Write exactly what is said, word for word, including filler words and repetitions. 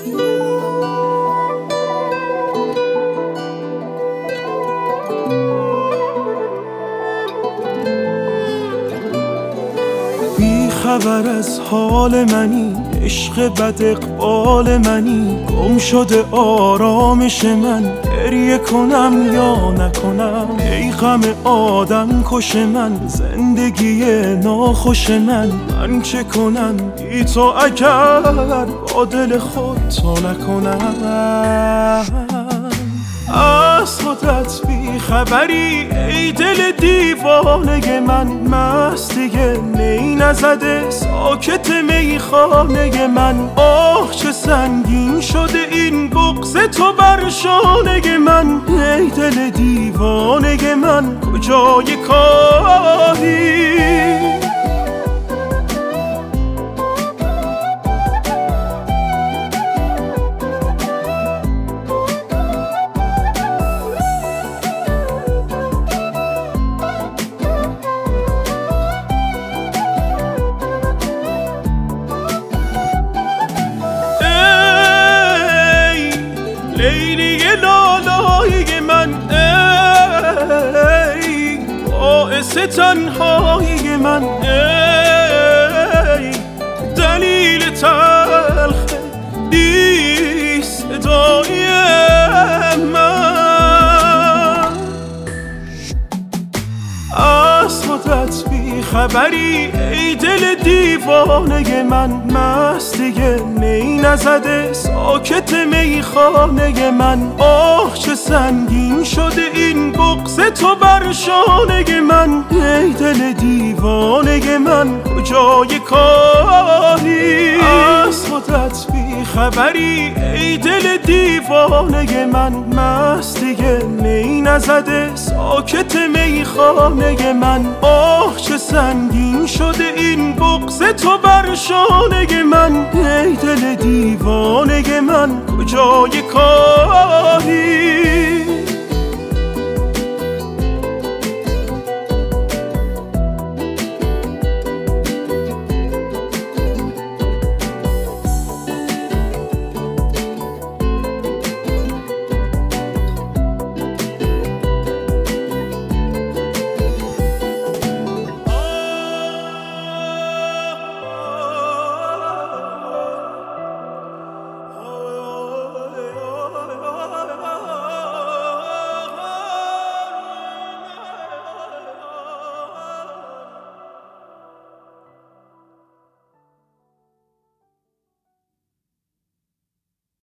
خبر از حال منی، عشق بد اقبال منی، گم شده آرامش من، گریه کنم یا نکنم. ای غم آدم کش من، زندگی ناخوش من، من چه کنم بی تو اگر با دل خود تو نکنم. از خودت بی خبری ای دل دیوانه من، مستی می نزده ساکت میخانه من. آه چه سنگین شده این بغض تو بر شانه من، ای دل دیوانه من کجای کاری؟ لیلی لالایی من، ای باعث تنهایی من، ای دلیل تلخ بی صدای من. از خودت بی خبری ای دل دیوانه من، مستی می نزده ساکت میخانه من. آه چه سنگین شده این بغض تو بر شانه من، ای دل دیوانه من کجای کاری؟ از خودت بی خبری ای دل دیوانه من، مستی می نزده ساکت میخانه من. آه چه سنگین شده این بغض تو بر شانه من، ای دل دیوانه من کجای کاری؟